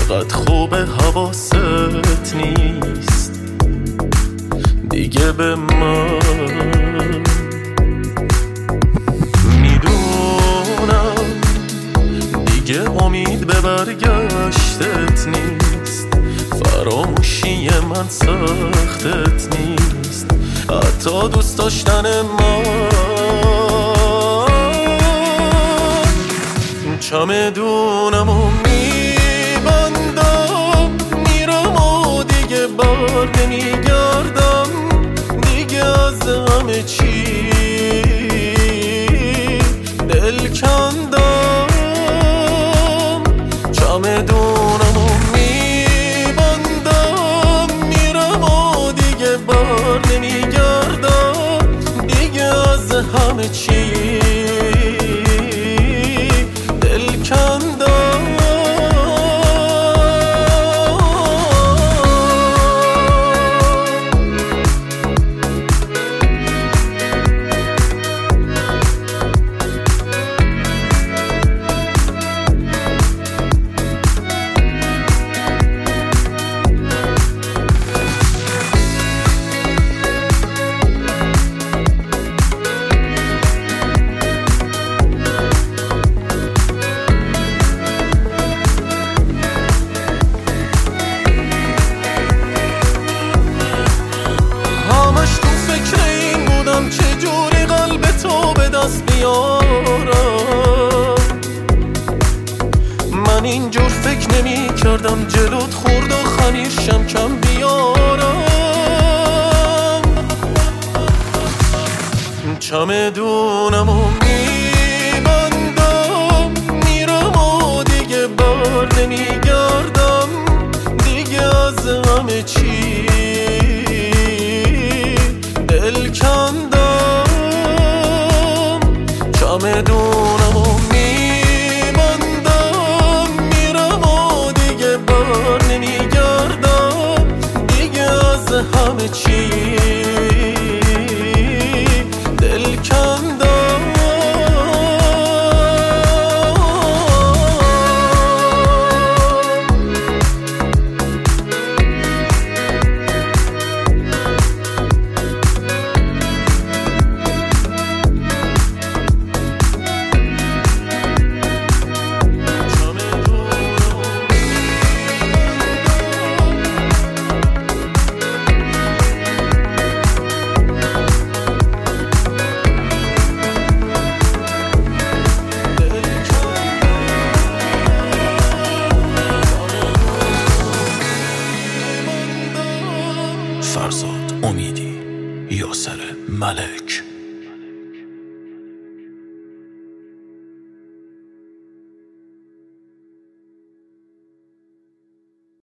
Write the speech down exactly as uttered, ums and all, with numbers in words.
چقدر خوب حواست نیست دیگه به من. میدونم دیگه امید به برگشتت نیست، فراموشی من سختت نیست، حتی دوست داشتن من. چمدونمو میبندم میرم و دیگه بر نمیگردم دیگه از همه چی دل کندم. چمدونمو میبندم میرم و دیگه بر نمیگردم دیگه از همه چی چجوری قلب تو به دست بیارم. من اینجور فکر نمی کردم جلوت خورد و خمیرشم کم بیارم. چمدونمو میبندم میرم و دیگه بر نمیگردم دیگه از همه چی دل کندم. چمدونمو میبندم میرم و دیگه بر نمیگردم دیگه از همه چی دل کندم. فرزاد امیدی، یاسر ملک.